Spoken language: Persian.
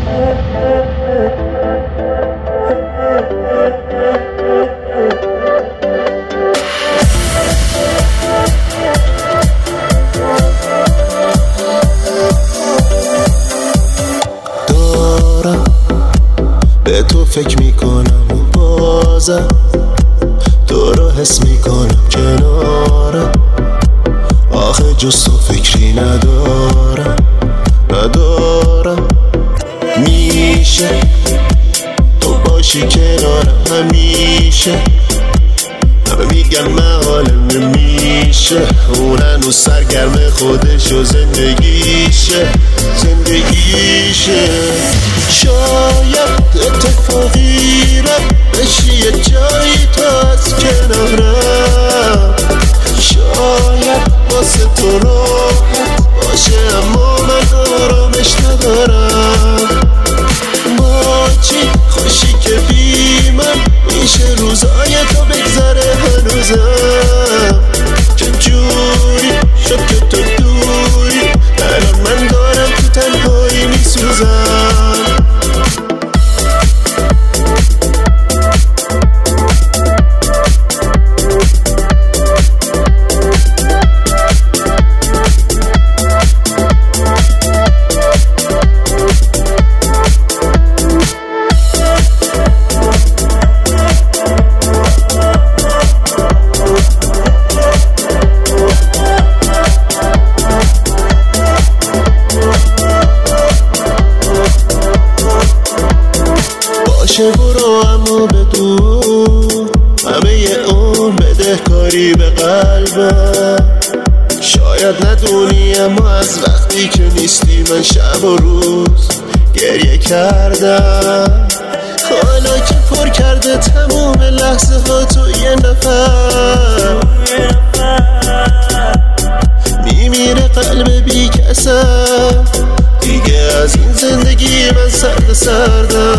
به تو فکر میکنم و بازم تو رو حس میکنم کنارم، آخه جز تو فکری ندارم میشه تو باشی کنارم همیشه، همه میگن من حالم نمیشه، اون هنوز سرگرم خودش و زندگیشه. شاید اتفاقی رد بشی یه جایی تا از کنارم، شاید واسه تو راحت باشه اما من آرامش ندارم. با چی خوشی که بی من میشه روزای تو بگذره هنوزم، چه جوری شد که تو دوری الان من دارم تو تنهایی میسوزم. باشه برو اما بدون همه اون بدهکاری به قلبم، شاید ندونی اما از وقتی که نیستی من شب و روز گریه کردم. حالا که پر کرده تموم لحظه ها تو یه نفر، میمیره قلب بی کسم دیگه از این زندگی من سردم.